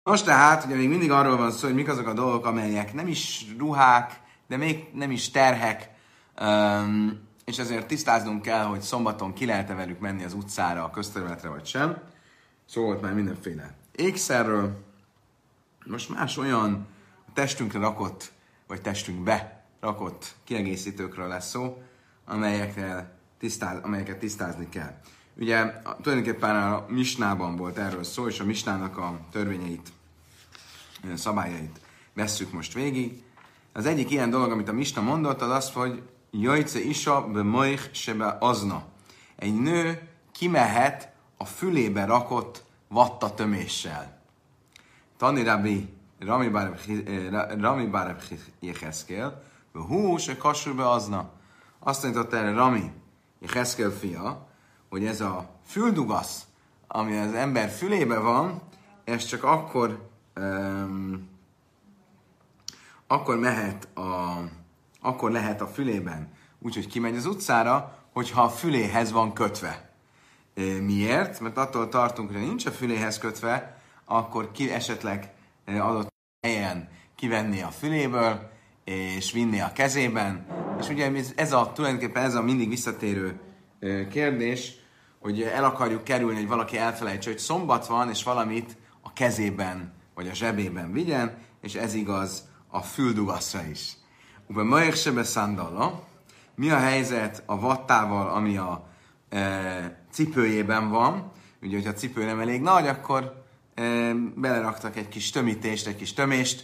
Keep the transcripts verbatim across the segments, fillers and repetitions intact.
Most tehát, ugye még mindig arról van szó, hogy mik azok a dolgok, amelyek nem is ruhák, de még nem is terhek, um, és ezért tisztáznunk kell, hogy szombaton ki lehet-e velük menni az utcára, a közterületre vagy sem. Szó volt már mindenféle ékszerről. Most más olyan testünkre rakott, vagy testünkbe rakott kiegészítőkről lesz szó, amelyekkel tisztáz, amelyeket tisztázni kell. Ugye tulajdonképpen a Misnában volt erről szó, és a Misnának a törvényeit, szabályait vesszük most végig. Az egyik ilyen dolog, amit a Misna mondott, az az, hogy Jajce isa be moich sebe azna. Egy nő kimehet a fülébe rakott vatta töméssel. Tani Rabbi Rami Barab Jecheszkél, hú, se kassúbe azna. Azt mondta erre Rami Jecheszkél fia, hogy ez a füldugasz, ami az ember fülébe van, ez csak akkor um, akkor mehet a, akkor lehet a fülében, úgyhogy kimegy az utcára, hogyha a füléhez van kötve. E, miért? Mert attól tartunk, hogy ha nincs a füléhez kötve, akkor ki esetleg adott helyen kivenni a füléből, és vinni a kezében. És ugye ez a, tulajdonképpen ez a mindig visszatérő kérdés, hogy el akarjuk kerülni, hogy valaki elfelejtse, hogy szombat van, és valamit a kezében, vagy a zsebében vigyen, és ez igaz a füldugaszra is. Ugye ma sebe szandala, mi a helyzet a vattával, ami a e, cipőjében van? Ugye, hogyha a cipő nem elég nagy, akkor e, beleraktak egy kis tömítést, egy kis tömést,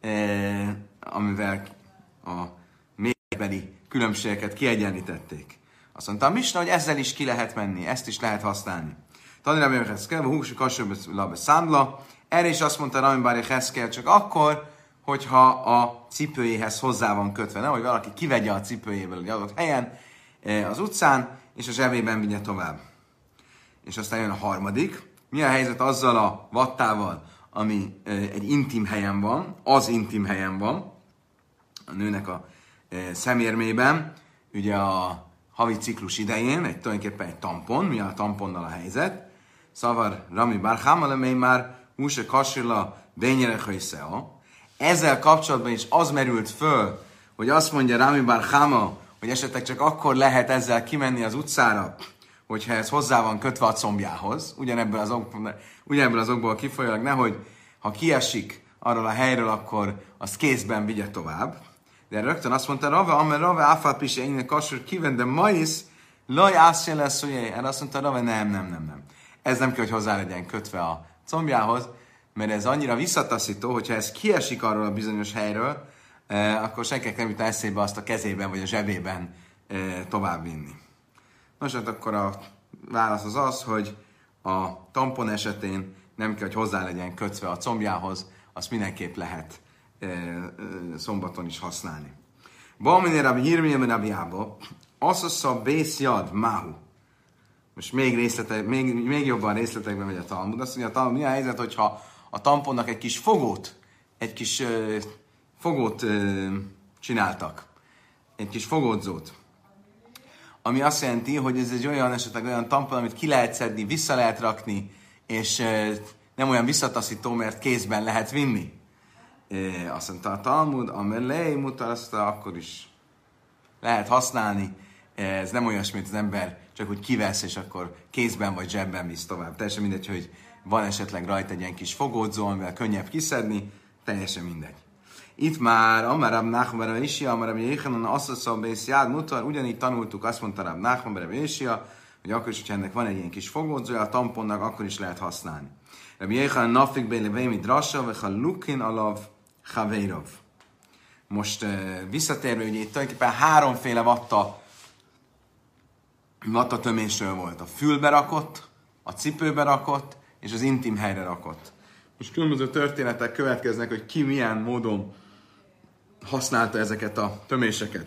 e, amivel a méretbeli különbségeket kiegyenlítették. Azt mondta a Misna, hogy ezzel is ki lehet menni, ezt is lehet használni. Tani Rabbi Jecheszkel, húsi kasőbe szándla, erre is azt mondta Rabbi Jecheszkel, csak akkor, hogyha a cipőjéhez hozzá van kötve, nem, hogy valaki kivegye a cipőjéből egy adott helyen az utcán, és a zsebében vigye tovább. És aztán jön a harmadik. Mi a helyzet azzal a vattával, ami egy intim helyen van, az intim helyen van, a nőnek a szemérmében, ugye a havi ciklus idején, egy tulajdonképpen egy tampon, mi a tamponnal a helyzet. Szavar Rami Bar Hamalemei már húse kasilla bényere hajszea. Ezzel kapcsolatban is az merült föl, hogy azt mondja Rami Bar Hama, hogy esetleg csak akkor lehet ezzel kimenni az utcára, hogyha ez hozzá van kötve a combjához. Ugyanebből az, ok, ugyanebből az okból kifolyólag, nehogy ha kiesik arról a helyről, akkor azt kézben vigye tovább. De rögtön azt mondta Rave, amely Rave áfát pise innen kasur kivende maisz, laj ászse lesz, hogy erre azt mondta Rave, nem, nem, nem, nem. Ez nem kell, hogy hozzá legyen kötve a combjához, mert ez annyira visszataszító, hogyha ez kiesik arról a bizonyos helyről, eh, akkor senkinek nem jut eszébe azt a kezében vagy a zsebében eh, tovább vinni. Nos, hát akkor a válasz az az, hogy a tampon esetén nem kell, hogy hozzá legyen kötve a combjához, azt mindenképp lehet szombaton is használni. Balminé Rabbi Hirmiyem Rabbi Abba, Asasza Bészjad Máhu. Most még, részlete, még, még jobban részletekben megy a Talmud. Azt mondja, a Talmud, mi a helyzet, hogyha a tamponnak egy kis fogót, egy kis uh, fogót uh, csináltak, egy kis fogódzót, ami azt jelenti, hogy ez egy olyan esetleg olyan tampon, amit ki lehet szedni, vissza lehet rakni, és uh, nem olyan visszataszító, mert kézben lehet vinni. É, azt mondta a Talmud, amelé mutat, azt akkor is lehet használni. Ez nem olyasmi, mint az ember csak úgy kivesz, és akkor kézben vagy zsebben visz tovább. Teljesen mindegy, hogy van esetleg rajta egy ilyen kis fogódzó, amivel könnyebb kiszedni, teljesen mindegy. Itt már Amarab Nachman Bar Ishia, Amarab Jéhanan Asszaszal Bészjád mutar, ugyanígy tanultuk, azt mondta Rab Nachman Bar Ishia, hogy akkor is, hogyha ennek van egy ilyen kis fogódzója, a tamponnak akkor is lehet használni. Rabbi Jéhanan Nafik Bélevémi Drassa, Vecha Lukin Alav Chaveirov. Most uh, visszatérve, hogy itt tulajdonképpen háromféle vatta, vatta tömésről volt. A fülbe rakott, a cipőbe rakott, és az intim helyre rakott. Most különböző történetek következnek, hogy ki milyen módon használta ezeket a töméseket.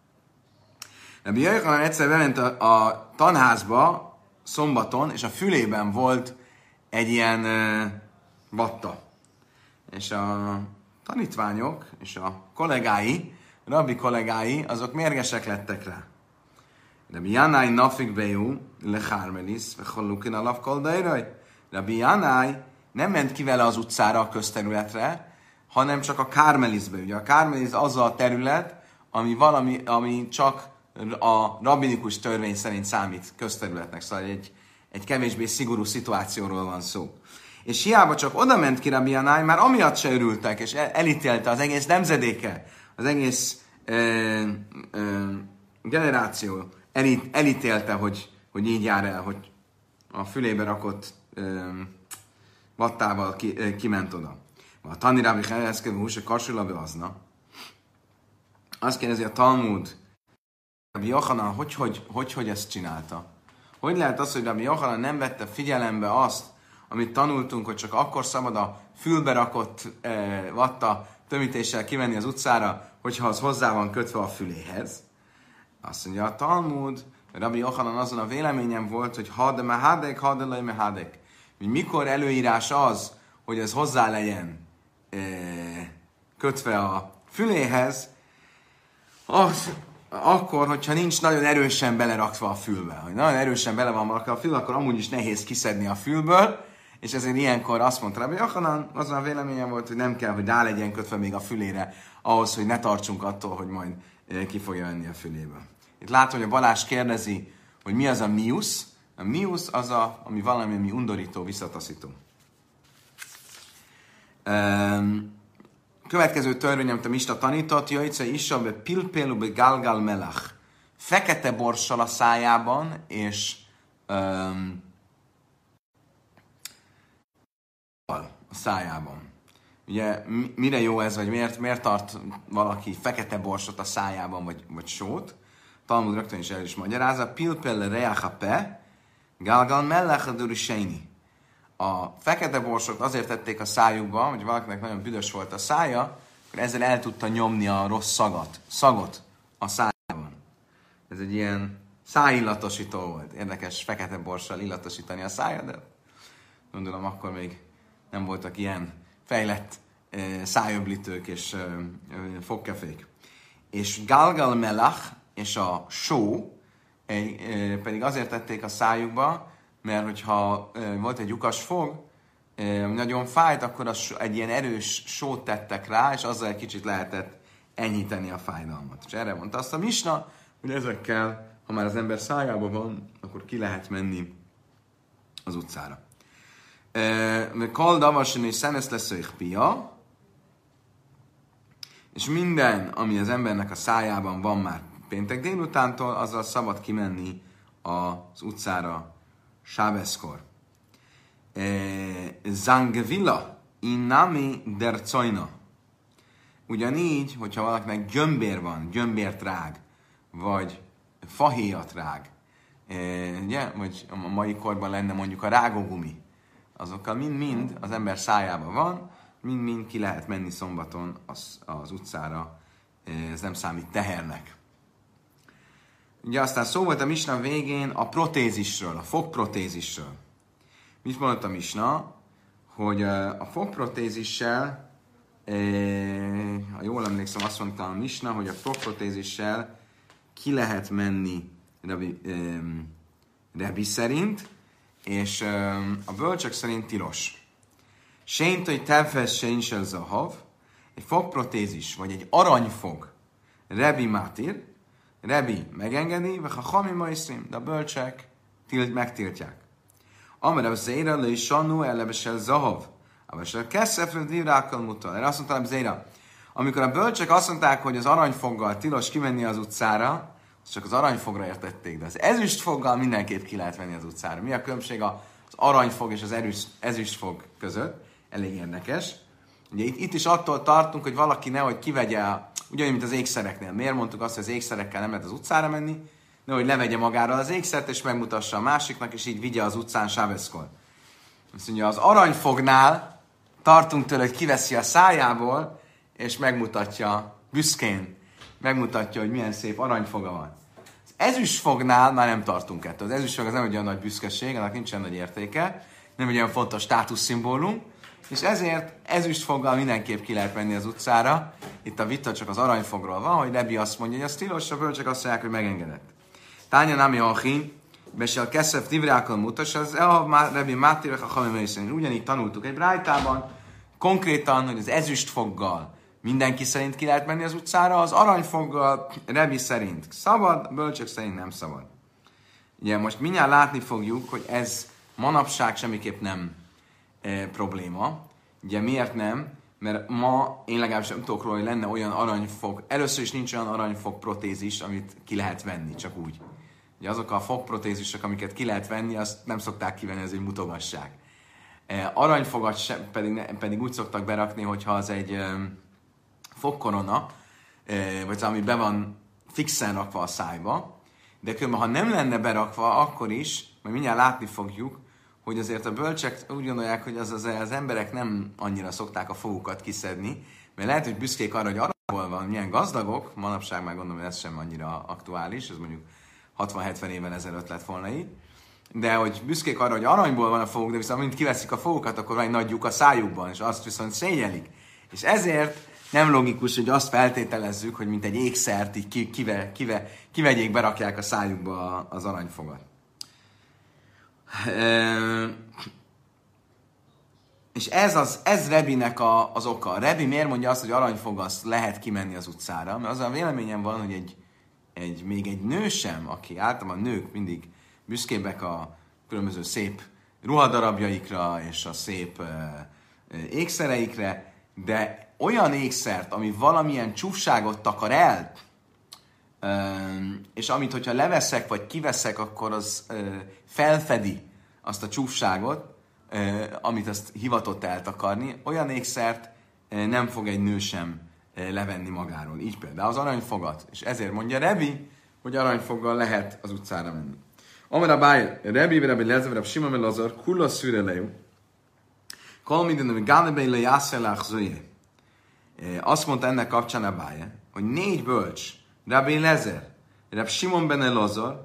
Rabbi Jéhanan egyszer bement a, a tanházba szombaton, és a fülében volt egy ilyen uh, vatta. És a tanítványok és a kollégái, rabbi kollégái, azok mérgesek lettek rá. Rabbi Janai nafik bejú lechármelis, vechollukin alav koldairaj. Rabbi Janai nem ment ki vele az utcára, a közterületre, hanem csak a Kármelizbe. Ugye a Kármeliz az a terület, ami valami, ami csak a rabbinikus törvény szerint számít közterületnek. Szóval egy, egy kevésbé szigorú szituációról van szó. És hiába csak oda ment ki Rabbi Janai, már amiatt se örültek, és elítélte az egész nemzedéke, az egész ö, ö, generáció elít, elítélte, hogy, hogy így jár el, hogy a fülébe rakott ö, vattával ki, ö, kiment oda. A Tani Rabbi Heleszkevő húsa karsulabe azna. Azt kérdezi a Talmud, Rabbi Yochanan, hogy, hogy, hogy, hogy ezt csinálta? Hogy lehet az, hogy Rabbi Yochanan nem vette figyelembe azt, amit tanultunk, hogy csak akkor szabad a fülbe rakott e, vatta tömítéssel kimenni az utcára, hogyha az hozzá van kötve a füléhez. Azt mondja a Talmud, Rabbi Yochanan azon a véleményem volt, hogy ha de mehádek, ha de lej mehádek. Mikor előírás az, hogy ez hozzá legyen e, kötve a füléhez, az, akkor, hogyha nincs nagyon erősen belerakva a fülbe. Ha nagyon erősen bele van rakva a fül, akkor amúgy is nehéz kiszedni a fülből, és ezért ilyenkor azt mondta Rabbi Yochanan, azon a véleményem volt, hogy nem kell, hogy rá legyen kötve még a fülére, ahhoz, hogy ne tartsunk attól, hogy majd ki fogja venni a füléből. Itt látom, hogy a Balázs kérdezi, hogy mi az a miusz. A miusz az, a, ami valami, ami undorító, visszataszító. Um, Következő törvény, amit a Misna tanított, jöjjtse isha be pilpélu be galgal melach. Fekete borssal a szájában, és um, a szájában. Ugye mire jó ez, vagy miért, miért tart valaki fekete borsot a szájában, vagy, vagy sót? Talmud rögtön is el is magyarázza. Pilpel reacha pe, galgal melach a duriseini. A fekete borsot azért tették a szájukba, hogy valakinek nagyon büdös volt a szája, akkor ezzel el tudta nyomni a rossz szagot, szagot a szájában. Ez egy ilyen szájillatosító volt. Érdekes fekete borssal illatosítani a szájat, de gondolom akkor még nem voltak ilyen fejlett e, szájöblítők és e, e, fogkefék. És galgal melach és a só e, e, pedig azért tették a szájukba, mert hogyha e, volt egy lyukas fog, e, nagyon fájt, akkor az, egy ilyen erős sót tettek rá, és azzal egy kicsit lehetett enyhíteni a fájdalmat. És erre mondta azt a Misna, hogy ezekkel, ha már az ember szájában van, akkor ki lehet menni az utcára. Kol davasin és szenesz lesz pia, és minden, ami az embernek a szájában van már péntek délutántól, azzal szabad kimenni az utcára sábeszkor. Zangvila innami dercojna. Ugyanígy, hogyha valakinek gyömbér van, gyömbértrág, vagy fahéjatrág, ugye, vagy a mai korban lenne mondjuk a rágógumi, azokkal mind-mind az ember szájában van, mind-mind ki lehet menni szombaton az, az utcára, ez nem számít tehernek. Ugye aztán szó volt a Misna végén a protézisről, a fogprotézisről. Mit mondott a Misna? Hogy a fogprotézissel, ha jól emlékszem, azt mondta a Misna, hogy a fogprotézissel ki lehet menni Rebi, Rebi szerint, és a bölcsök szerint tilos. Sént, hogy tevhez sénsel zahav, egy fogprotézis, vagy egy aranyfog, Rebi mátir, Rebi megengedi, vagy ha hami majszrim, de a bölcsek tilt, megtiltják. Amire Zéra le is sannú elebesel zahav, abesel keszefre dirákkal mutal. Erre azt mondta Zéra, amikor a bölcsek azt mondták, hogy az aranyfoggal tilos kimenni az utcára, azt csak az aranyfogra értették, de az ezüstfoggal mindenképp ki lehet venni az utcára. Mi a különbség az aranyfog és az ezüstfog között? Elég érdekes. Ugye itt, itt is attól tartunk, hogy valaki nehogy kivegye, ugyanúgy, mint az ékszereknél. Miért mondtuk azt, hogy az ékszerekkel nem lehet az utcára menni? Nehogy levegye magáról az ékszert, és megmutassa a másiknak, és így vigye az utcán sábeszkor. Azt mondja, az aranyfognál tartunk tőle, hogy kiveszi a szájából, és megmutatja büszkén, megmutatja, hogy milyen szép aranyfoga van. Az ezüstfognál már nem tartunk ettől. Az ezüstfog az nem egy olyan nagy büszkeség, annak nincsen nagy értéke, nem egy olyan fontos státuszszimbólum, és ezért ezüstfoggal mindenképp ki lehet menni az utcára. Itt a vita csak az aranyfogról van, hogy Rebi azt mondja, hogy az tilos, a bölcsek azt mondják, hogy megengedett. Tánya nami achi, Besel Keszef Tivrákkal mutas, az a Rebbi Mátirek a Hamimai ugyanígy tanultuk egy brájtában, konkrétan, hogy az ezüstfoggal mindenki szerint ki lehet menni az utcára, az aranyfoggal Rebbi szerint szabad, bölcsök szerint nem szabad. Ugye most mindjárt látni fogjuk, hogy ez manapság semmiképp nem e, probléma. Ugye miért nem? Mert ma én legalábbis nem tudok róla, hogy lenne olyan aranyfog. Először is nincs olyan aranyfog protézis, amit ki lehet venni, csak úgy. Ugye azok a fogprotézisek, amiket ki lehet venni, azt nem szokták kivenni, ez egy mutogasság. E, aranyfogat se, pedig, ne, pedig úgy szoktak berakni, hogyha az egy e, fogkorona, e, vagy ami be van fixen rakva a szájba, de különben, ha nem lenne berakva, akkor is, majd mindjárt látni fogjuk, hogy azért a bölcsek úgy gondolják, hogy az, az, az emberek nem annyira szokták a fogukat kiszedni, mert lehet, hogy büszkék arra, hogy aranyból van, milyen gazdagok, manapság már gondolom, hogy ez sem annyira aktuális, ez mondjuk hatvan-hetven évvel ezelőtt lett volna így, de hogy büszkék arra, hogy aranyból van a foguk, de viszont amint kiveszik a fogukat, akkor van egy nagy lyuk a szájukban, és azt viszont szégyelik. És ezért nem logikus, hogy azt feltételezzük, hogy mint egy ékszert így ki, kive, kive, kivegyék, berakják a szájukba az aranyfogat. E, és ez, az, ez Rebinek a, az oka. Rebi miért mondja azt, hogy aranyfog azt lehet kimenni az utcára? Mert az a véleményem van, hogy egy, egy, még egy nő sem, aki általában nők mindig büszkébbek a különböző szép ruhadarabjaikra és a szép e, ékszereikre, de olyan ékszert, ami valamilyen csúfságot takar el, és amit, hogyha leveszek, vagy kiveszek, akkor az felfedi azt a csúfságot, amit azt hivatott eltakarni, olyan ékszert nem fog egy nő sem levenni magáról. Így például az aranyfogat. És ezért mondja Rebi, hogy aranyfoggal lehet az utcára menni. Amara báj, Rebi, Rebi Lezer, Rebi Simon Melazar, Kulla Szürelejú, Kalmidin, ami Gálebei le Jászelách Zöjé. Azt mondta ennek kapcsán a báje, hogy négy bölcs, Rabbi Lezer, Rabbi Simon ben Elazar,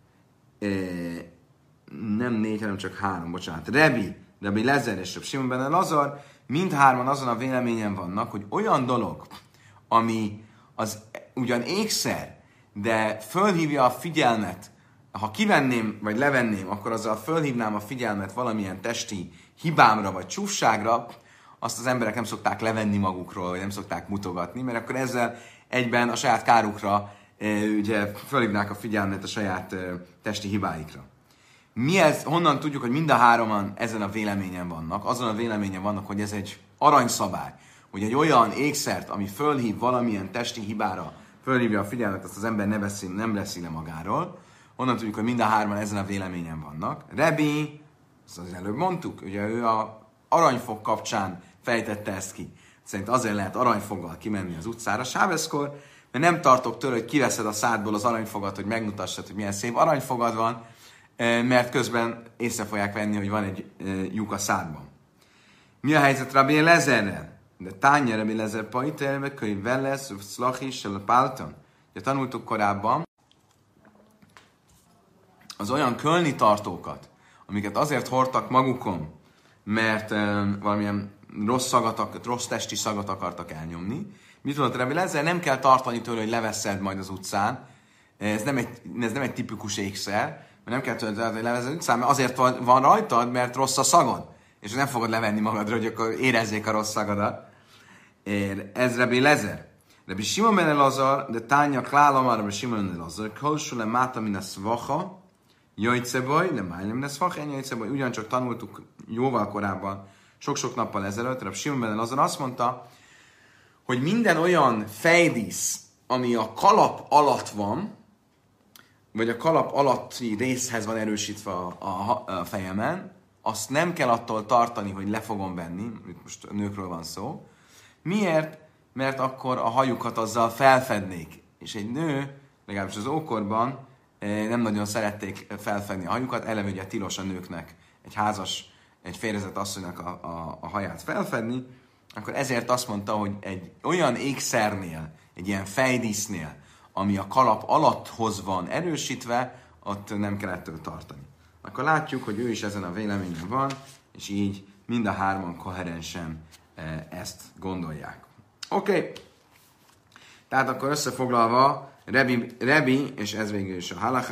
nem négy, hanem csak három, bocsánat, Rabbi, Rabbi Lezer és Rabbi Simon ben Elazar, mindhárman azon a véleményen vannak, hogy olyan dolog, ami az ugyan ékszer, de fölhívja a figyelmet, ha kivenném, vagy levenném, akkor azzal fölhívnám a figyelmet valamilyen testi hibámra, vagy csúfságra, azt az emberek nem szokták levenni magukról, vagy nem szokták mutogatni, mert akkor ezzel egyben a saját kárukra ugye fölhívnák a figyelmet a saját testi hibáikra. Mi ez, honnan tudjuk, hogy mind a hároman ezen a véleményen vannak? Azon a véleményen vannak, hogy ez egy aranyszabály, hogy egy olyan ékszert, ami fölhív valamilyen testi hibára, fölhívja a figyelmet, azt az ember ne beszél, nem beszél le magáról. Honnan tudjuk, hogy mind a hárman ezen a véleményen vannak? Rebi, azt az előbb mondtuk, ugye ő a aranyfog kapcsán fejtette ezt ki. Szerint azért lehet aranyfoggal kimenni az utcára sáveszkor, mert nem tartok tőle, hogy kiveszed a szádból az aranyfogat, hogy megmutassad, hogy milyen szép aranyfogad van, mert közben észre fogják venni, hogy van egy lyuk a szádban. Mi a helyzet Rabbi Lezerrel? De Tánya Rabbi Lezer pajtelve, könyv vellesz, szlachi, sel pálton. Ugye tanultuk korábban az olyan kölni tartókat, amiket azért hordtak magukon, mert um, valamilyen rossz, szagat, rossz testi szagot akartak elnyomni. Mit mondott Rabbi Lezer? Nem kell tartani tőle, hogy leveszed majd az utcán. Ez nem egy, ez nem egy tipikus ékszer, mert nem kell tőle, hogy leveszed az utcán, mert azért van, van rajtad, mert rossz a szagod. És nem fogod levenni magadra, hogy akkor érezzék a rossz szagadat. Ez Rabbi Lezer. Rabbi Simon ben Elazar, de Tánya Klálamar, Rabbi Simon ben Elazar, Kolsule Máta min a Szvacha, Jajcebaj, nem májnem, de Szvacha, Jajcebaj, ugyancsak tanultuk jóval korábban, sok-sok nappal ezelőtt, Rabbi Simon ben Elazar azt mondta, hogy minden olyan fejdísz, ami a kalap alatt van, vagy a kalap alatti részhez van erősítve a, a, a fejemen, azt nem kell attól tartani, hogy le fogom venni, most a nőkről van szó. Miért? Mert akkor a hajukat azzal felfednék. És egy nő, legalábbis az ókorban nem nagyon szerették felfedni a hajukat, eleve ugye tilos a nőknek egy házas, egy férjezett asszonynak a, a, a haját felfedni, akkor ezért azt mondta, hogy egy olyan ékszernél, egy ilyen fejdísznél, ami a kalap alatthoz van erősítve, ott nem kell ettől tartani. Akkor látjuk, hogy ő is ezen a véleményen van, és így mind a hárman koherensen ezt gondolják. Oké. Okay. Tehát akkor összefoglalva, Rebi, Rebi, és ez végül is a halaká,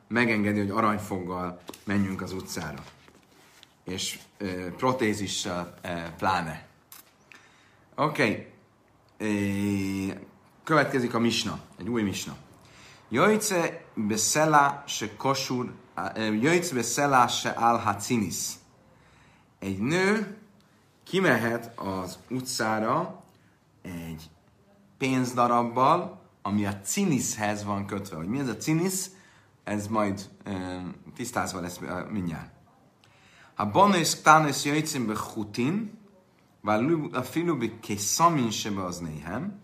megengedi, hogy aranyfoggal menjünk az utcára. És e, protézissal e, pláne. Oké. Okay. E, következik a misna, egy új misna. Jöjjce beszela se kosur, jöjjce beszela se álhacinis. Egy nő kimehet az utcára egy pénzdarabbal, ami a ciniszhez van kötve. Hogy mi ez a cinisz, ez majd e, tisztázva lesz mindjárt. Ha bonus tánusz jöjjcim be chutin, a filubi keszamin se be az néhem.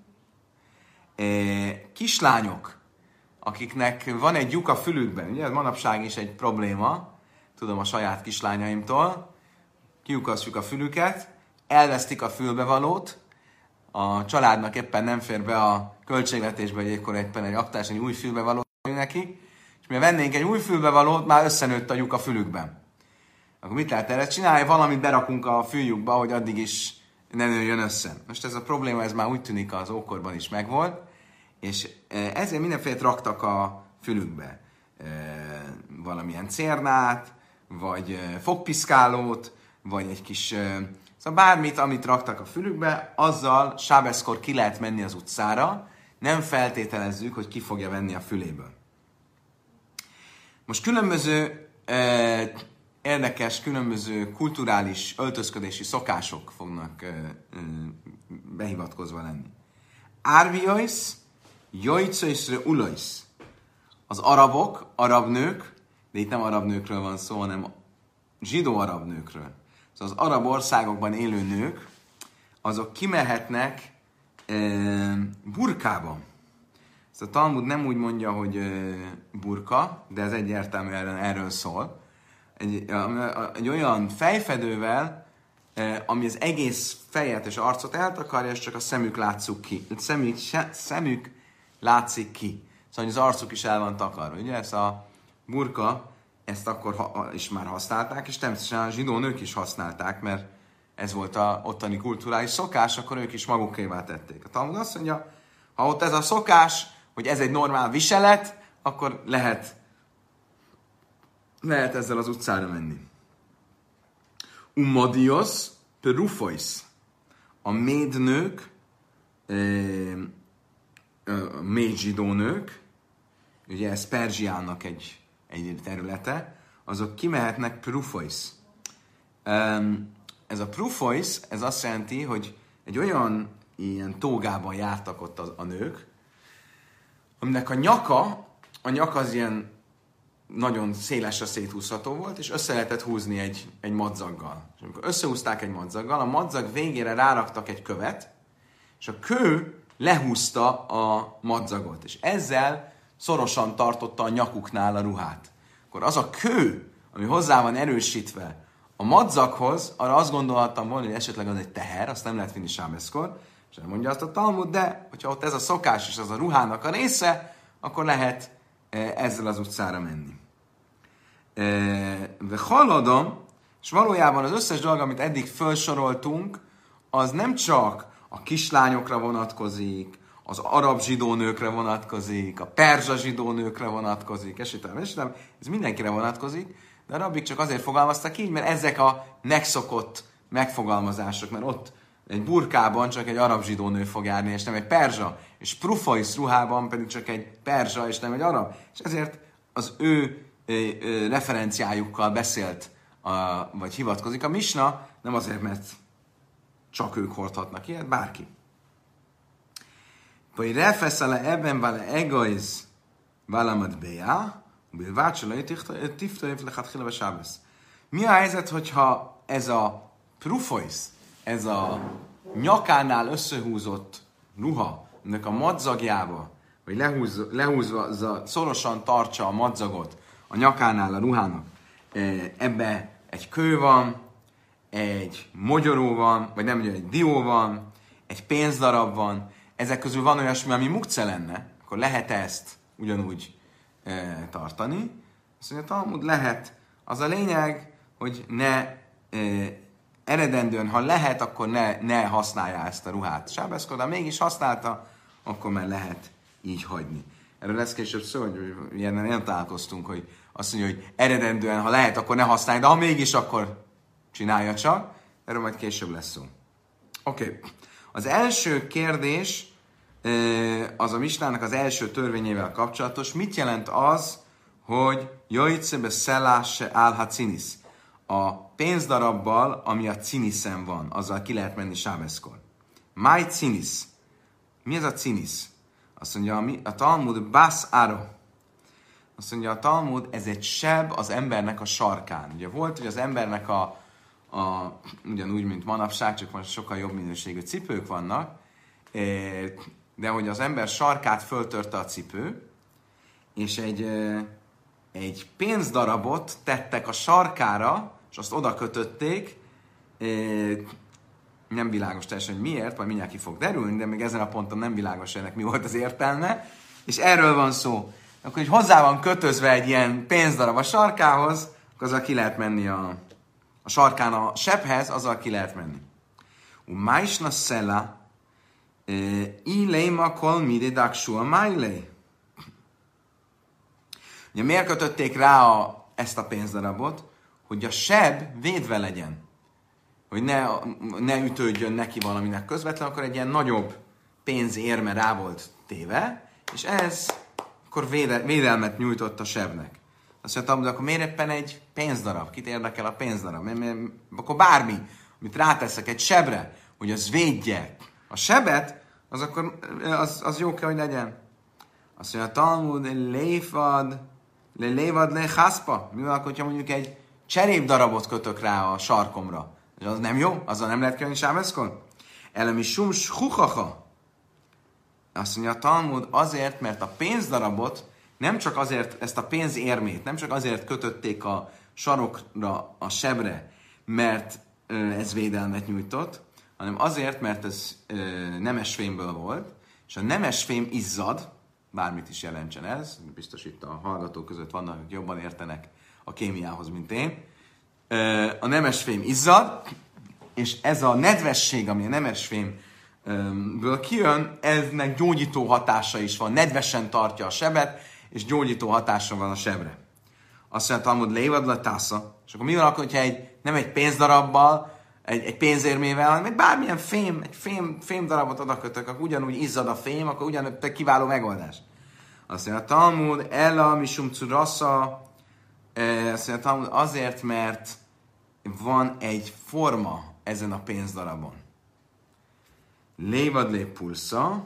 Kislányok, akiknek van egy lyuk a fülükben, ugye ez manapság is egy probléma, tudom a saját kislányaimtól, kiukasztjuk a fülüket, elvesztik a fülbevalót, a családnak éppen nem fér be a költségvetésbe, hogy ekkor éppen egy aktás, egy új fülbevalót neki, és mi vennénk egy új fülbevalót, már összenőtt a lyuk a fülükben. Akkor mit lehet erre csinálni? Valamit berakunk a füllyukba, hogy addig is ne nőjön össze. Most ez a probléma, ez már úgy tűnik az ókorban is megvolt, és ezért mindenféle raktak a fülükbe. Valamilyen cérnát, vagy fogpiszkálót, vagy egy kis... Szóval bármit, amit raktak a fülükbe, azzal sábeszkor ki lehet menni az utcára, nem feltételezzük, hogy ki fogja venni a füléből. Most különböző eh, érdekes, különböző kulturális öltözködési szokások fognak eh, eh, behivatkozva lenni. Árvioisz, jojcoiszre uloisz. Az arabok, arab nők, de itt nem arab nőkről van szó, hanem zsidó arab nőkről. Szóval az arab országokban élő nők, azok kimehetnek e, burkában. Szóval a Talmud nem úgy mondja, hogy e, burka, de ez egyértelműen erről szól. Egy, egy olyan fejfedővel, e, ami az egész fejet és arcot eltakarja, és csak a szemük látszik ki. Szemük, se, szemük látszik ki. Szóval az arcuk is el van takarva. Ugye ez a burka, ezt akkor ha, is már használták, és természetesen a zsidó nők is használták, mert ez volt a ottani kulturális szokás, akkor ők is magukévá tették. A Talmud azt mondja, ha ott ez a szokás, hogy ez egy normál viselet, akkor lehet, lehet ezzel az utcára menni. Umadios perufois. A médnők, a méd zsidó nők, ugye ez Perzsiának egy egy területe, azok kimehetnek prufois. Ez a prufois, ez azt jelenti, hogy egy olyan ilyen tógában jártak ott a, a nők, aminek a nyaka, a nyaka az ilyen nagyon szélesre széthúzható volt, és össze lehetett húzni egy, egy madzaggal. És amikor összehúzták egy madzaggal, a madzag végére ráraktak egy követ, és a kő lehúzta a madzagot, és ezzel szorosan tartotta a nyakuknál a ruhát. Akkor az a kő, ami hozzá van erősítve a madzaghoz, arra azt gondolhattam volna, hogy esetleg az egy teher, azt nem lehet vinni sábeszkor, és nem mondja azt a Talmud, de hogyha ott ez a szokás és az a ruhának a része, akkor lehet ezzel az utcára menni. De haladom, és valójában az összes dolog, amit eddig felsoroltunk, az nem csak a kislányokra vonatkozik, az arab zsidó nőkre vonatkozik, a perzsa zsidó nőkre vonatkozik, esetleg, esetleg, ez mindenkire vonatkozik, de a rabbik csak azért fogalmaztak így, mert ezek a megszokott megfogalmazások, mert ott egy burkában csak egy arab zsidó nő fog járni, és nem egy perzsa, és prufais ruhában pedig csak egy perzsa, és nem egy arab, és ezért az ő ö, ö, referenciájukkal beszélt, a, vagy hivatkozik a misna, nem azért, mert csak ők hordhatnak ilyet, bárki. Vagy refeszele ebben vele egaiz valamad beá, bilvácsolai tiftaif lechatchila besábesz. Mi a helyzet, hogyha ez a prufois, ez a nyakánál összehúzott ruha, ennek a madzagjába, vagy lehúz, lehúzva, szorosan tartsa a madzagot a nyakánál a ruhának, ebbe egy kő van, egy mogyoró van, vagy nem mondja, egy dió van, egy pénzdarab van, ezek közül van olyasmi, ami mukce lenne, akkor lehet ezt ugyanúgy e, tartani. Azt mondja, Talmud lehet. Az a lényeg, hogy ne e, eredendően, ha lehet, akkor ne, ne használja ezt a ruhát. Sábeszkor, de mégis használta, akkor már lehet így hagyni. Erről lesz később szó, hogy ilyennel nem találkoztunk, hogy azt mondja, hogy eredendően, ha lehet, akkor ne használj, de ha mégis, akkor csinálja csak. Erről majd később lesz szó. Oké. Okay. Az első kérdés az a Misnának az első törvényével kapcsolatos. Mit jelent az, hogy jöjjtszebe szelásse álha cinisz? A pénzdarabbal, ami a ciniszen van, azzal ki lehet menni sábeszkor. Máj cinisz. Mi ez a cinisz? Azt mondja, a, a Talmud bász áro. Azt mondja, a Talmud, ez egy seb az embernek a sarkán. Ugye volt, hogy az embernek a, a ugyanúgy, mint manapság, csak most sokkal jobb minőségű cipők vannak, de hogy az ember sarkát föltörte a cipő, és egy, egy pénzdarabot tettek a sarkára, és azt oda kötötték, nem világos teljesen, hogy miért, majd mindjárt ki fog derülni, de még ezen a ponton nem világos ennek mi volt az értelme, és erről van szó. Akkor, hogy hozzá van kötözve egy ilyen pénzdarab a sarkához, akkor azzal ki lehet menni a, a sarkán a sebhez, azzal ki lehet menni. U májsna szella, Iléma kol mide daksú a májlé. Ugye miért kötötték rá a, ezt a pénzdarabot? Hogy a seb védve legyen. Hogy ne, ne ütődjön neki valaminek közvetlenül, akkor egy ilyen nagyobb pénzérme rá volt téve, és ez akkor véde, védelmet nyújtott a sebnek. Azt mondtam, hogy akkor miért éppen egy pénzdarab? Kit érdekel a pénzdarab? Mert, mert, akkor bármi, amit ráteszek egy sebre, hogy az védje a sebet, az akkor az, az jó kell, hogy legyen. Azt mondja, a Talmud léfad, le lévad le hászpa. Mi van, hogyha mondjuk egy cserépdarabot kötök rá a sarkomra? Az nem jó? Azzal nem lehet kérni sábeszkor? Elemi sums huhaha. Azt mondja, a Talmud azért, mert a pénzdarabot nem csak azért, ezt a pénzérmét, nem csak azért kötötték a sarokra, a sebre, mert ö, ez védelmet nyújtott, hanem azért, mert ez ö, nemesfémből volt, és a nemesfém izzad, bármit is jelentsen ez, biztos itt a hallgatók között vannak, akik jobban értenek a kémiához, mint én. Ö, a nemesfém izzad, és ez a nedvesség, ami a nemesfémből kijön, eznek gyógyító hatása is van, nedvesen tartja a sebet, és gyógyító hatása van a sebre. Azt mondja, Talmud lévad le tásza, és akkor mi van akkor, hogyha egy, nem egy pénzdarabbal, egy, egy pénzérmével, hanem egy bármilyen fém, egy fém, fém darabot odakötök, akkor ugyanúgy izzad a fém, akkor ugyanúgy egy kiváló megoldás. Azt mondja, Talmud, ella misum curassa, azt mondja, Talmud, azért, mert van egy forma ezen a pénzdarabon. Lévad lé pulsza,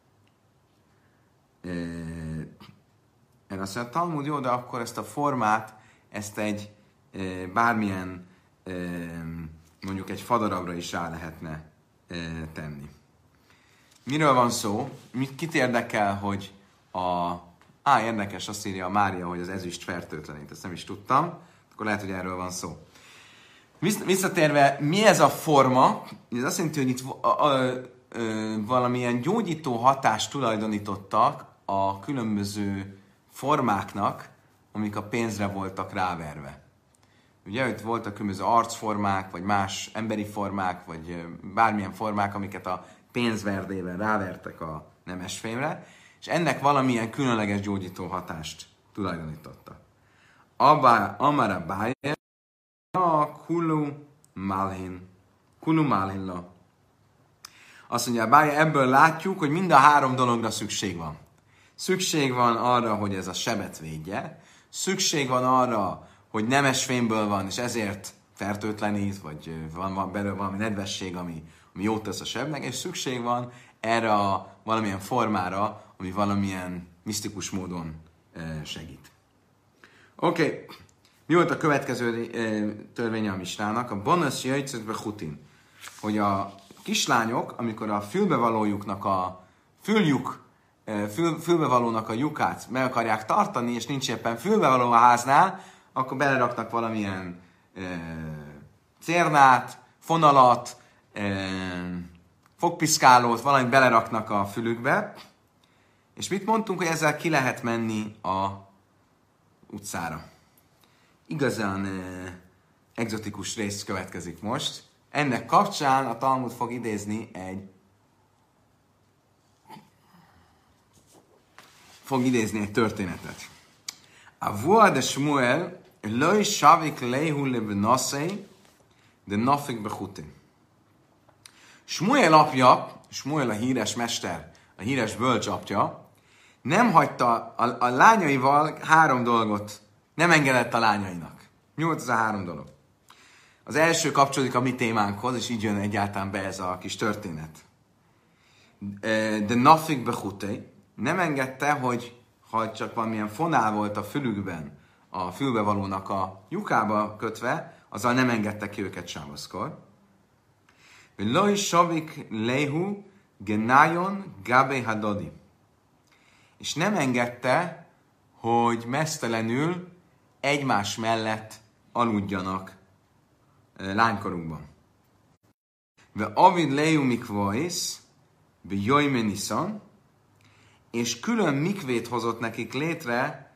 erre azt mondja, Talmud, jó, de akkor ezt a formát, ezt egy bármilyen mondjuk egy fadarabra is rá lehetne e, tenni. Miről van szó? Mit, kit érdekel, hogy a... Á, érdekes, azt írja a Mária, hogy az ezüst fertőtlenít. Ezt nem is tudtam. Akkor lehet, hogy erről van szó. Visszatérve, mi ez a forma? Ez azt jelenti, hogy itt a, a, a, a, valamilyen gyógyító hatást tulajdonítottak a különböző formáknak, amik a pénzre voltak ráverve. Ugye, itt voltak különböző arcformák, vagy más emberi formák, vagy bármilyen formák, amiket a pénzverdével rávertek a nemesfémre, és ennek valamilyen különleges gyógyító hatást tulajdonította. Abba, amara báje, a kulu malhin, kulu malhinla. Azt mondja, báje, ebből látjuk, hogy mind a három dologra szükség van. Szükség van arra, hogy ez a sebet védje, szükség van arra, hogy nemes fémből van, és ezért fertőtlenít, vagy van, van belőle valami nedvesség, ami, ami jót tesz a sebnek, és szükség van erre a valamilyen formára, ami valamilyen misztikus módon e, segít. Oké, okay. Mi volt a következő e, törvénye a Misnának? A bonus jöjtszötbe hutin, hogy a kislányok, amikor a fülbevalójuknak a füljuk, e, fül, fülbevalónak a lyukát meg akarják tartani, és nincs éppen fülbevaló a háznál, akkor beleraknak valamilyen e, cérnát, fonalat, e, fogpiszkálót, valamit beleraknak a fülükbe, és mit mondtunk, hogy ezzel ki lehet menni a utcára. Igazán e, egzotikus rész következik most. Ennek kapcsán a Talmud fog idézni egy fog idézni egy történetet. A vua de Shmuel loj savik leihu lebnasei de nafik bechutin. Shmuel apja, Shmuel a híres mester, a híres bölcsapja, nem hagyta a, a lányaival három dolgot, nem engedett a lányainak. Mi volt ez a három dolog? Az első kapcsolódik a mi témánkhoz, és így jön egyáltalán be ez a kis történet. De nafik bechutei, nem engedte, hogy ha csak valamilyen fonál volt a fülükben, a fülbevalónak a lyukába kötve, azzal nem engedte ki őket sávaszkor. Loi savik lehu genájon gabe hadodi. És nem engedte, hogy mesztelenül egymás mellett aludjanak lánykorukban. Ve avid lehu mikvais be jojmeniszan, és külön mikvét hozott nekik létre,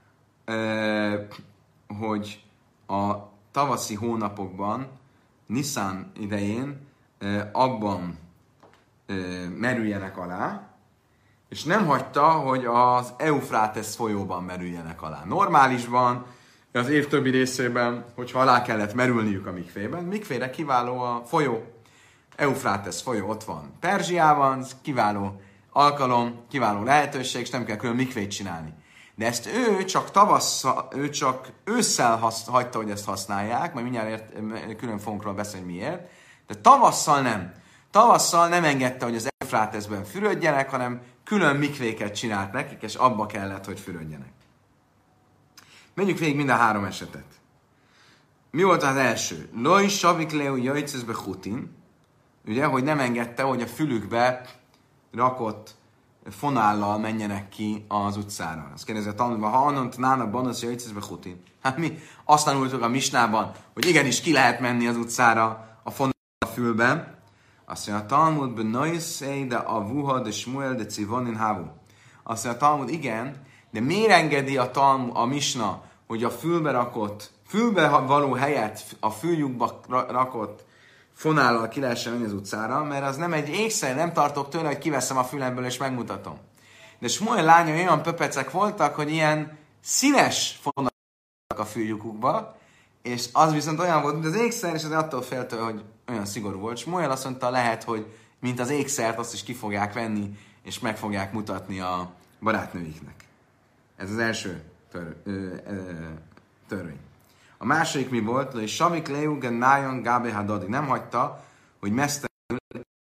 hogy a tavaszi hónapokban, Niszán idején abban merüljenek alá, és nem hagyta, hogy az Eufrátesz folyóban merüljenek alá. Normálisban, az év többi részében, hogyha alá kellett merülniük a mikvében, mikvére kiváló a folyó. Eufrátesz folyó ott van Perzsiában, kiváló alkalom, kiváló lehetőség, és nem kell külön mikvét csinálni. De ezt ő csak tavasszal, ő csak ősszel hasz, hagyta, hogy ezt használják, majd mindjárt ért, külön fogunk róla beszélni miért, de tavasszal nem. Tavasszal nem engedte, hogy az Eufráteszben fürödjenek, hanem külön mikvéket csinált nekik, és abba kellett, hogy fürödjenek. Menjünk végig mind a három esetet. Mi volt az első? Loi savik leu jajceszbe chutin, ugye, hogy nem engedte, hogy a fülükbe rakott fonállal menjenek ki az utcára. Azt kérdezi a tanulva, ha annont nána banasz jajceszbe chutin. Hát mi azt tanultuk a misnában, hogy igenis ki lehet menni az utcára a fonállal a fülben. Azt mondja, a Talmud benoiszei de avuha de Shmuel de civonin havu. Azt mondja, a Talmud, igen, de miért engedi a, Talmud, a misna, hogy a fülbe rakott, fülbe való helyet a füljukba rakott fonállal ki lehessen menni az utcára, mert az nem egy ékszer, nem tartok tőle, hogy kiveszem a fülemből és megmutatom. De Shmuel lányai olyan pöpecek voltak, hogy ilyen színes fonalat a füllyukukba, és az viszont olyan volt, mint az ékszer, és az attól féltől, hogy olyan szigorú volt. Shmuel azt mondta, lehet, hogy mint az ékszert, azt is ki fogják venni, és meg fogják mutatni a barátnőiknek. Ez az első tör, ö, ö, törvény. A második mi volt? Hogy Savik Leugen Nájon Gábe Hadadi nem hagyta, hogy mesztelenül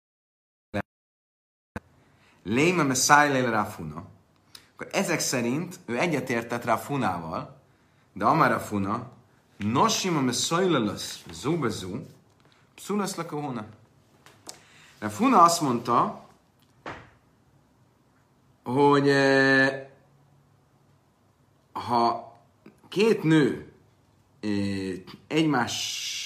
Léme Meszájlél Rafuna. Akkor ezek szerint ő egyetértett Rafunával, de amár Rafuna Nosima Meszájlélasz Zubezú Pszulasz Lakahuna. Rafuna azt mondta, hogy eh, ha két nő eh, egymás,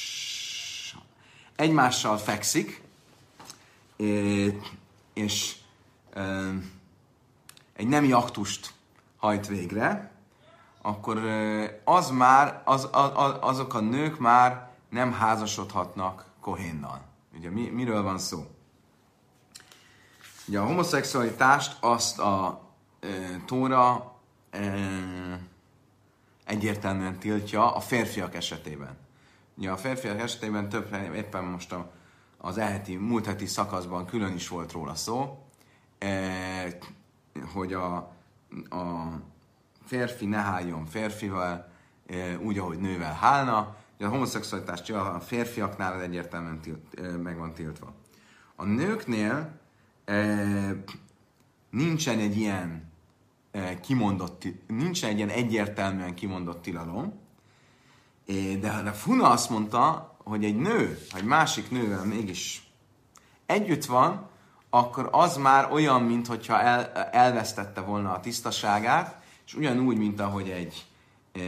egymással fekszik, eh, és eh, egy nemi aktust hajt végre, akkor eh, az már, az, az, azok a nők már nem házasodhatnak Kohénnal. Ugye mi, miről van szó? Ugye a homoszexualitást azt a e, Tóra e, egyértelműen tiltja a férfiak esetében. Ugye a férfiak esetében több, éppen most a, az elheti, múlt heti szakaszban külön is volt róla szó, e, hogy a, a férfi ne háljon férfival, e, úgy, ahogy nővel hálna. Ugye a homoszexualitást a férfiaknál egyértelműen tilt, e, meg van tiltva. A nőknél E, nincsen egy ilyen e, kimondott, nincsen egy ilyen egyértelműen kimondott tilalom, e, de ha a Funa azt mondta, hogy egy nő, egy másik nővel mégis együtt van, akkor az már olyan, mintha el, elvesztette volna a tisztaságát, és ugyanúgy, mint ahogy egy e,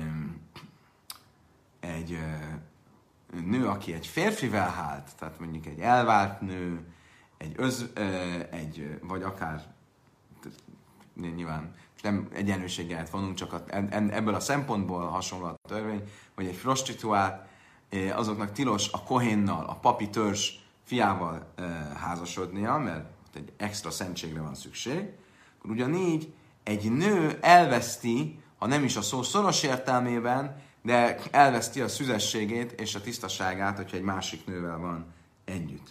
egy e, nő, aki egy férfivel hált, tehát mondjuk egy elvált nő, Egy, öz, egy, vagy akár, nyilván nem egyenlőséget vonunk, csak a, ebből a szempontból hasonló a törvény, hogy egy prostituált, azoknak tilos a kohénnal, a papi törzs fiával házasodnia, mert egy extra szentségre van szükség, akkor ugyanígy egy nő elveszti, ha nem is a szó szoros értelmében, de elveszti a szüzességét és a tisztaságát, hogyha egy másik nővel van együtt.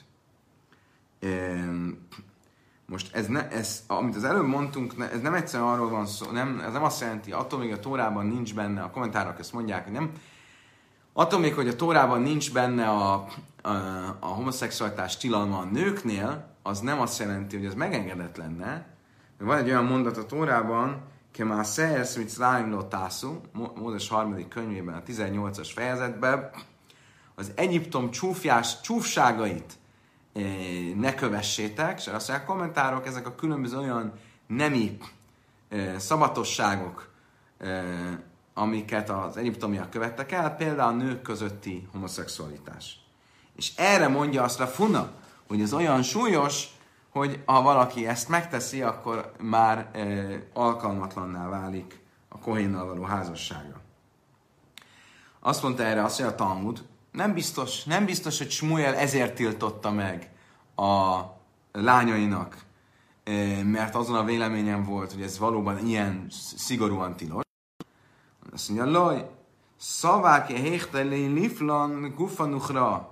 Most ez, ne, ez amit az előbb mondtunk, ez nem egyszerűen arról van szó, nem, ez nem azt jelenti, attól még a Tórában nincs benne, a kommentárok ezt mondják, hogy nem, attól még, hogy a Tórában nincs benne a, a, a homoszexualitás tilalma a nőknél, az nem azt jelenti, hogy ez megengedett lenne. Van egy olyan mondat a Tórában, Kemá Szehersz, mit Szláimló Tászú, Mózes harmadik könyvében, a tizennyolcas fejezetben, az Egyiptom csúfjás, csúfságait ne kövessétek, és azt mondják, kommentárok, ezek a különböző olyan nemi szabatosságok, amiket az egyiptomiak követtek el, például a nők közötti homoszexualitás. És erre mondja azt a Funa, hogy ez olyan súlyos, hogy ha valaki ezt megteszi, akkor már e, alkalmatlanná válik a kohénnal való házassága. Azt mondta erre azt, hogy a Talmud, nem biztos, nem biztos, hogy Smuel ezért tiltotta meg a lányainak, e, mert azon a véleményem volt, hogy ez valóban ilyen szigorúan tilos. Azt mondja, loj, szaváke héchteli liflan gufanuchra.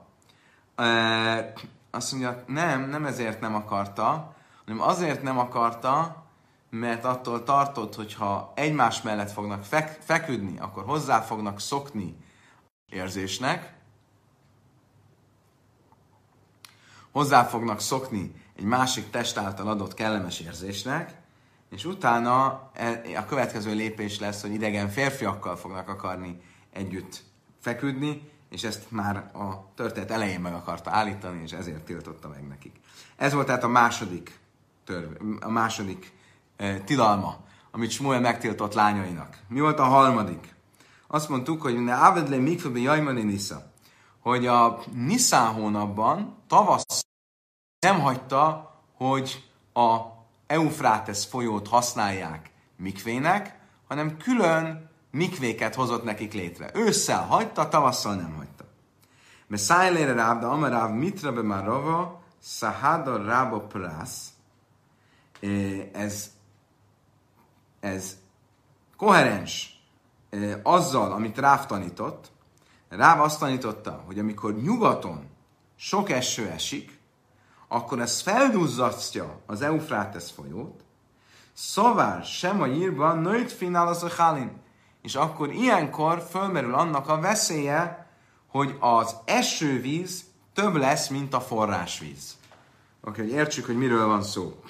Azt mondja, nem, nem ezért nem akarta, hanem azért nem akarta, mert attól tartott, hogyha egymás mellett fognak fek- feküdni, akkor hozzá fognak szokni érzésnek, hozzá fognak szokni egy másik test által adott kellemes érzésnek, és utána a következő lépés lesz, hogy idegen férfiakkal fognak akarni együtt feküdni, és ezt már a történet elején meg akarta állítani, és ezért tiltotta meg nekik. Ez volt tehát a második, törv, a második eh, tilalma, amit Smuel megtiltott lányainak. Mi volt a harmadik? Azt mondtuk, hogy ne ávedle mikvebe jajmani nisza, hogy a Niszán hónapban tavasz nem hagyta, hogy a Eufrátesz folyót használják mikvének, hanem külön mikvéket hozott nekik létre. Ősszel hagyta, tavasszal nem hagyta. Mert szájlére ráb, de amaráv mitra be már rava, szahada rába prász. Ez, ez koherens azzal, amit Ráv tanított. Ráv azt tanította, hogy amikor nyugaton sok eső esik, akkor ez felduzzasztja az Eufrátesz folyót, szavár sem a írban nőtt finál az a hálin. És akkor ilyenkor fölmerül annak a veszélye, hogy az esővíz több lesz, mint a forrásvíz. Oké, hogy értsük, hogy miről van szó.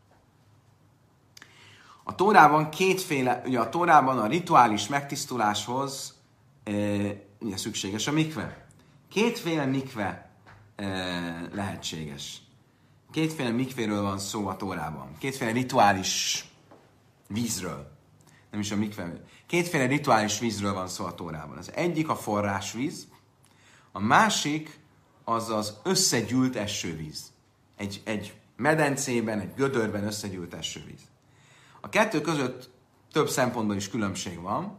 A Tórában kétféle, ugye a Tórában a rituális megtisztuláshoz e, ugye szükséges a mikve. Kétféle mikve e, lehetséges. Kétféle mikvéről van szó a Tórában. Kétféle rituális vízről. Nem is a mikve. Kétféle rituális vízről van szó a Tórában. Az egyik a forrásvíz, a másik az az összegyűlt esővíz. Egy, egy medencében, egy gödörben összegyűlt esővíz. A kettő között több szempontból is különbség van,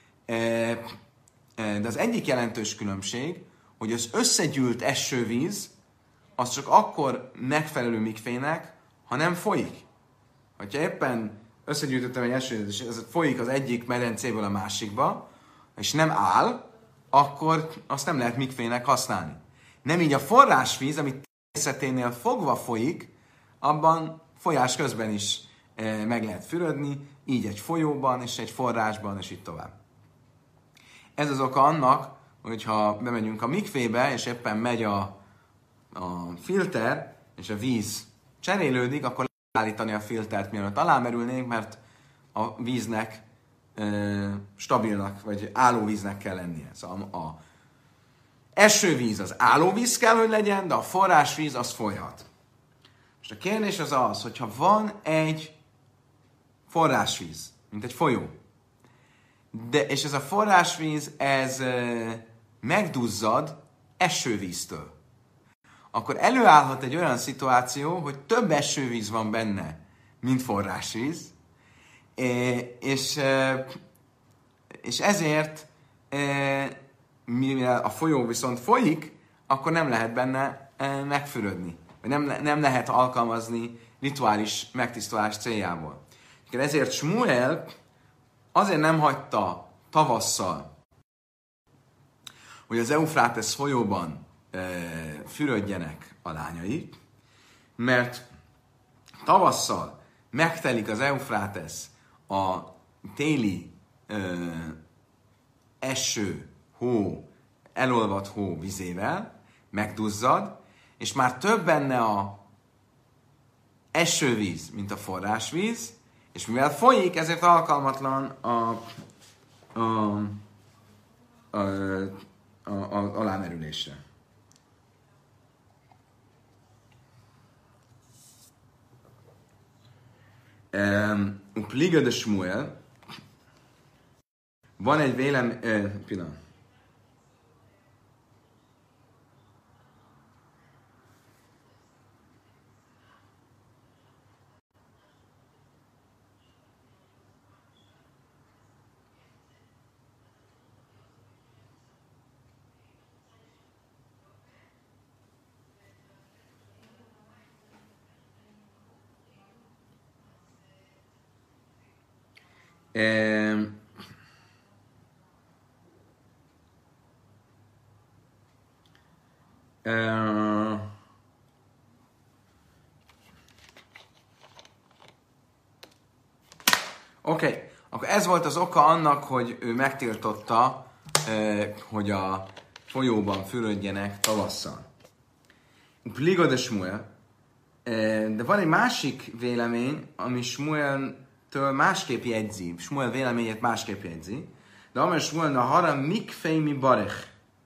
de az egyik jelentős különbség, hogy az összegyűlt esővíz az csak akkor megfelelő mikvének, ha nem folyik. Ha éppen összegyűjtöttem egy esővízet, és ez folyik az egyik medencéből a másikba, és nem áll, akkor azt nem lehet mikvének használni. Nem így a forrásvíz, amit természeténél fogva folyik, abban folyás közben is e, meg lehet fürödni, így egy folyóban, és egy forrásban, és így tovább. Ez az oka annak, hogyha bemegyünk a mikvébe, és éppen megy a, a filter, és a víz cserélődik, akkor állítani a filtert, mielőtt alámerülnénk, mert a víznek e, stabilnak, vagy állóvíznek kell lennie. Szóval a, a esővíz az állóvíz kell, hogy legyen, de a forrásvíz az folyhat. Most a kérdés az az, hogyha van egy forrásvíz, mint egy folyó, de, és ez a forrásvíz, ez e, megduzzad esővíztől, akkor előállhat egy olyan szituáció, hogy több esővíz van benne, mint forrásvíz, és, és ezért, mivel a folyó viszont folyik, akkor nem lehet benne megfürödni, vagy nem, nem lehet alkalmazni rituális megtisztulás céljából. Ezért Smuel azért nem hagyta tavasszal, hogy az Eufrátesz folyóban e, fürödjenek a lányai, mert tavasszal megtelik az Eufrátesz a téli e, eső, hó, elolvadt hó vizével, megduzzad, és már több benne a esővíz, mint a forrásvíz, és mivel folyik, ezért alkalmatlan a, a, a, a, a alámerülésre. Pliga de Shmuel, van egy vélem... Uh, pillanat. Um, uh, Oké, okay. Akkor ez volt az oka annak, hogy ő megtiltotta, eh, hogy a folyóban fürödjenek tavasszal. Pliga de Shmuel. Eh, de van egy másik vélemény, ami Shmueltől másképp jegyzi. Shmuel véleményét másképp jegyzi. De amely Shmuel a haram mikfej mi barech.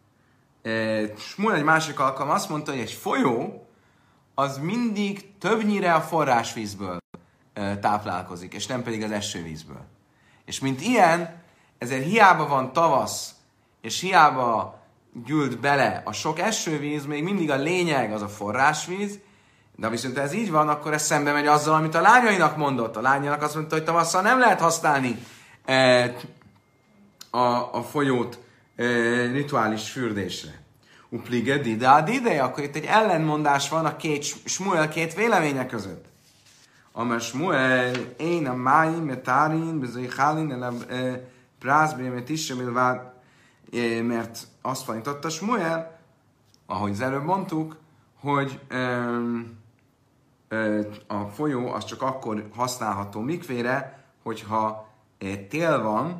Eh, Shmuel egy másik alkalom azt mondta, hogy egy folyó az mindig többnyire a forrásvízből táplálkozik, és nem pedig az esővízből. És mint ilyen, ezért hiába van tavasz, és hiába gyűlt bele a sok esővíz, még mindig a lényeg az a forrásvíz, de viszont ez így van, akkor ez szembe megy azzal, amit a lányainak mondott. A lányainak azt mondta, hogy tavasszal nem lehet használni e, a, a folyót e, rituális fürdésre. Uplige dida dide, akkor itt egy ellenmondás van a két Smuel két véleménye között. Amár Smuel, én a máim, metárin, bezajhálin, el a prászbé, mert is sem ilvád, mert azt tanította Smuel, ahogy az előbb mondtuk, hogy um, a folyó az csak akkor használható mikvére, hogyha tél van,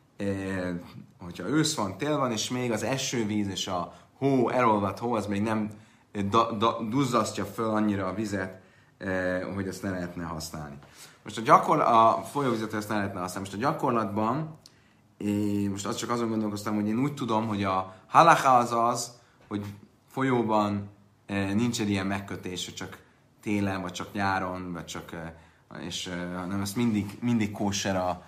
hogyha ősz van, tél van, és még az esővíz és a hó, elolvadt hó, az még nem da, da, duzzasztja föl annyira a vizet, hogy ezt ne lehetne használni. Most a, gyakor, a folyóvizet ezt ne lehetne használni. Most a gyakorlatban, most azt csak azon gondolkoztam, hogy én úgy tudom, hogy a halacha az az, hogy folyóban nincs egy ilyen megkötés, hogy csak télen, vagy csak nyáron, vagy csak, és nem, ez mindig, mindig kóser a,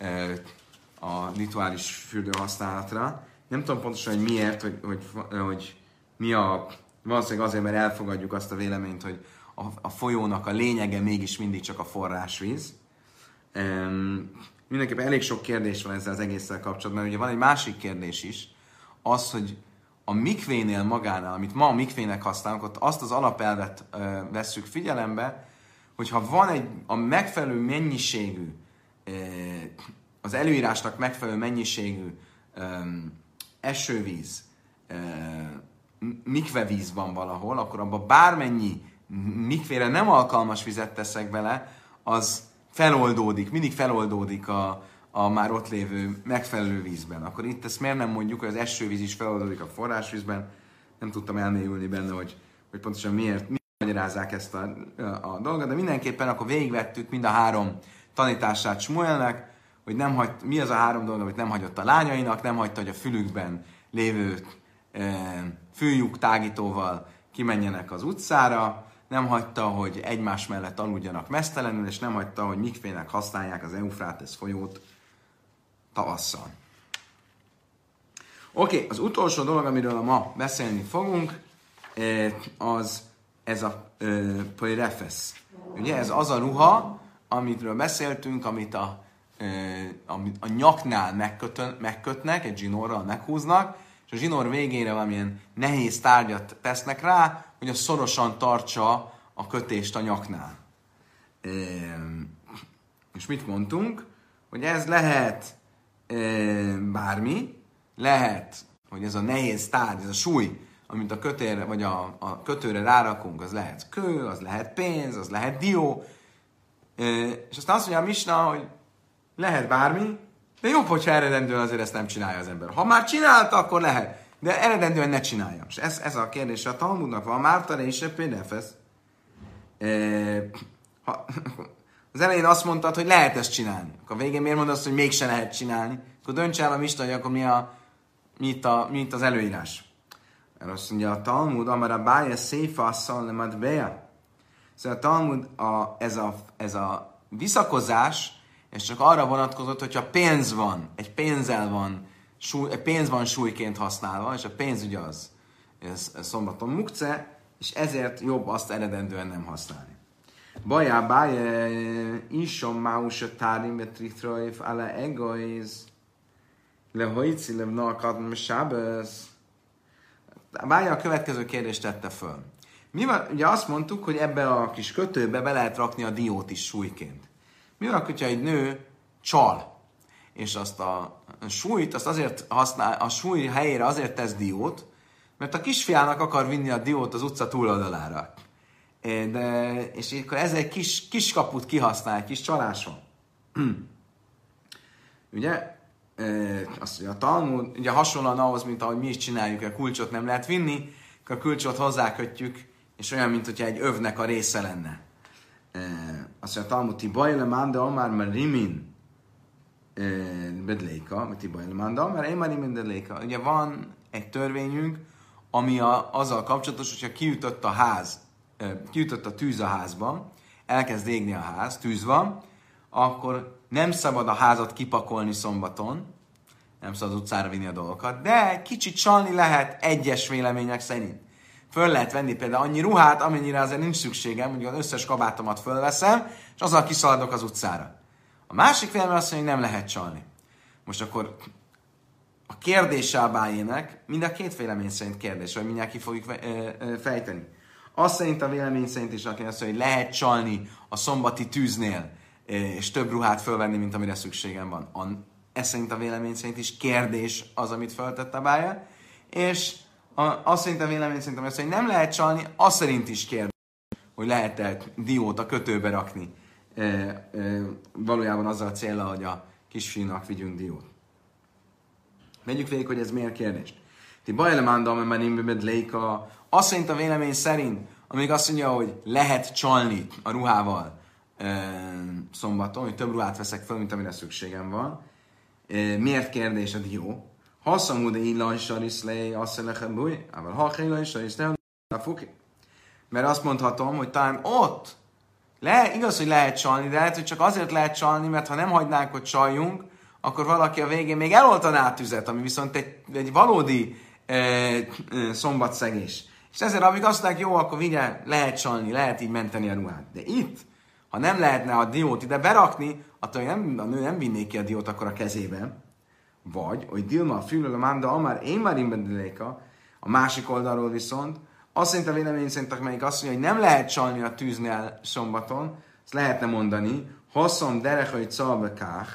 a rituális fürdő használatra. Nem tudom pontosan, hogy miért, hogy, hogy, hogy mi a, valószínűleg azért, mert elfogadjuk azt a véleményt, hogy a, a folyónak a lényege mégis mindig csak a forrásvíz. Um, mindenképpen elég sok kérdés van ezzel az egésszel kapcsolatban, mert ugye van egy másik kérdés is, az, hogy a mikvénél magánál, amit ma a mikvének használunk, ott azt az alapelvet uh, vesszük figyelembe, hogyha van egy a megfelelő mennyiségű, uh, az előírásnak megfelelő mennyiségű um, esővíz, uh, mikvevíz van valahol, akkor abban bármennyi mikvére nem alkalmas vizet teszek bele, az feloldódik, mindig feloldódik a, a már ott lévő megfelelő vízben. Akkor itt ezt miért nem mondjuk, hogy az esővíz is feloldódik a forrásvízben? Nem tudtam elmélyülni benne, hogy, hogy pontosan miért, miért magyarázzák ezt a, a dolgot, de mindenképpen akkor végigvettük mind a három tanítását Smuelnek, hogy nem hagy, mi az a három dolog, amit nem hagyott a lányainak, nem hagyta, hogy a fülükben lévő e, fűlyuk tágítóval kimenjenek az utcára, nem hagyta, hogy egymás mellett aludjanak meztelenül, és nem hagyta, hogy mikvének használják az Eufrátesz folyót tavasszal. Oké, okay, az utolsó dolog, amiről ma beszélni fogunk, az ez a pörefesz. Ugye ez az a ruha, amitről beszéltünk, amit a, amit a nyaknál megkötön, megkötnek, egy zsinórral meghúznak, és a zsinór végére valamilyen nehéz tárgyat tesznek rá, hogy az szorosan tartsa a kötést a nyaknál. És mit mondtunk? Hogy ez lehet e, bármi, lehet, hogy ez a nehéz tárgy, ez a súly, amit a kötőre, vagy a, a kötőre rárakunk, az lehet kő, az lehet pénz, az lehet dió. E, és aztán azt mondja a Misna, hogy lehet bármi, de jobb, hogyha eredendően azért ezt nem csinálja az ember. Ha már csinálta, akkor lehet. De eredendően ne csinálja. És ez, ez a kérdés a Talmudnak van. Márta és Pénefesz. E, ha, az elején azt mondtad, hogy lehet ezt csinálni. Akkor a végén miért mondod azt, hogy mégse lehet csinálni? Akkor dönts el a Misna, hogy akkor mi, a, mi, itt a, mi itt az előírás. Mert azt mondja a Talmud, amara bája széfa szallemat beja. Szóval a Talmud, a, ez, a, ez a visszakozás, és csak arra vonatkozott, hogyha pénz van, egy pénzzel van, súly, egy pénz van súlyként használva, és a pénz ugye az, ez, ez szombaton mukce, és ezért jobb azt eredendően nem használni. Bajá báje isom máusa tárim betritrajf ala egoiz lehojci levnalkad sábez. Bája a következő kérdést tette föl. Mi van, ugye azt mondtuk, hogy ebbe a kis kötőbe be lehet rakni a diót is súlyként. Mi van, hogyha egy nő csal, és azt a súlyt, azt azért használ, a súly helyére azért tesz diót, mert a kisfiának akar vinni a diót az utca túloldalára. De, és akkor ez egy kis, kis kaput kihasznál, egy kis csalás van. Ugye, azt mondja, a Talmud, ugye hasonlóan ahhoz, mint ahogy mi is csináljuk, a kulcsot nem lehet vinni, akkor a kulcsot hozzákötjük, és olyan, mint hogyha egy övnek a része lenne. Azt mondja, a Talmud, ti bajle manda, már már rimin bedléka, mert ti bajle manda, már én már rimin bedléka. Ugye van egy törvényünk, ami a, azzal kapcsolatos, hogyha kiütött a ház, kiütött a tűz a házba, elkezd égni a ház, tűz van, akkor nem szabad a házat kipakolni szombaton, nem szabad az utcára vinni a dolgokat, de kicsit csalni lehet egyes vélemények szerint. Föl lehet venni például annyi ruhát, amennyire azért nincs szükségem, mondjuk az összes kabátomat fölveszem, és azzal kiszaladok az utcára. A másik vélemény azt mondja, hogy nem lehet csalni. Most akkor a kérdése a bájének mind a két vélemény szerint kérdés, vagy mindjárt ki fogjuk fejteni. Azt szerint a vélemény szerint is, aki azt mondja, hogy lehet csalni a szombati tűznél, és több ruhát fölvenni, mint amire szükségem van. Ez szerint a vélemény szerint is kérdés az, amit feltett a bája. És azt szerint a vélemény szerint, hogy nem lehet csalni, az szerint is kérdés, hogy lehet-e diót a kötőbe rakni. E, e, valójában azzal a céllal, hogy a kisfiúnak vigyünk diót. Menjük végig, hogy ez miért kérdés. Ti bajlemánda, mert én bedléka. Azt szerint a vélemény szerint, amíg azt mondja, hogy lehet csalni a ruhával e, szombaton, hogy több ruhát veszek fel, mint amire szükségem van. E, miért kérdés a dió? Ha szamúde illan sariszlé, azt lehet búj, ával ha illan sariszlé, a fuki. Mert azt mondhatom, hogy talán ott, le, igaz, hogy lehet csalni, de lehet, hogy csak azért lehet csalni, mert ha nem hagynánk, hogy csaljunk, akkor valaki a végén még eloltaná a tüzet, ami viszont egy, egy valódi e, e, szombatszegés. És ezért, amíg azt mondják, jó, akkor vigye, lehet csalni, lehet így menteni a ruhát. De itt, ha nem lehetne a diót ide berakni, attól nem, a nő nem vinné ki a diót akkor a kezébe. Vagy, hogy Dilma, a fülöl, a mánda, amár én már imbendeléka, a másik oldalról viszont, azt szerint a vélemény szerint, amelyik azt mondja, hogy nem lehet csalni a tűznél szombaton, azt lehetne mondani, hosszom derechai calbekách,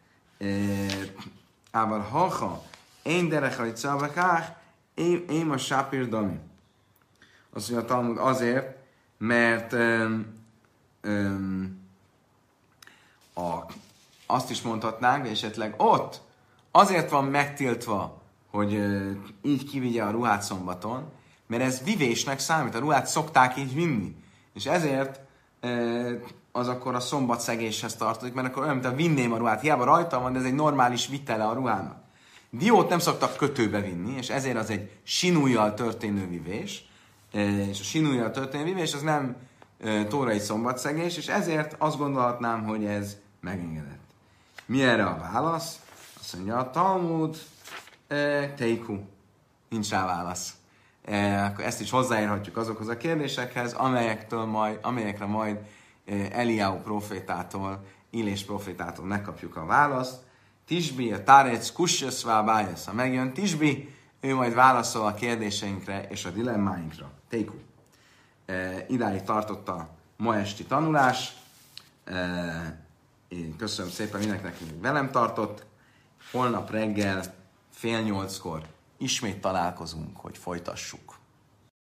ával haha, én derechai calbekách, én a sápír dami. Azt mondja a Talmud azért, mert um, um, a, azt is mondhatnánk, hogy esetleg ott azért van megtiltva, hogy uh, így kivigye a ruhát szombaton, mert ez vivésnek számít, a ruhát szokták így vinni. És ezért uh, az akkor a szombatszegéshez tartozik, mert akkor olyan, mint a vinném a ruhát. Hiába rajta van, de ez egy normális vitele a ruhának. Diót nem szoktak kötőbe vinni, és ezért az egy sinújjal történő vivés, és a sinújjal történő vivés az nem uh, tórai szombatszegés, és ezért azt gondolhatnám, hogy ez megengedett. Mi erre a válasz? Azt mondja a Talmud, e, teiku. Nincs rá válasz. E, akkor ezt is hozzáérhatjuk azokhoz a kérdésekhez, amelyektől majd, amelyekre majd e, Eliáhu profétától, Illés profétától megkapjuk a választ. Tisbi, a Tárec, Kusseszvá, Bájesz. Ha megjön Tisbi, ő majd válaszol a kérdéseinkre és a dilemmáinkra. Teiku. E, idáig tartott a ma esti tanulás. E, Én köszönöm szépen mindenkinek, hogy velem tartott. Holnap reggel fél nyolckor ismét találkozunk, hogy folytassuk.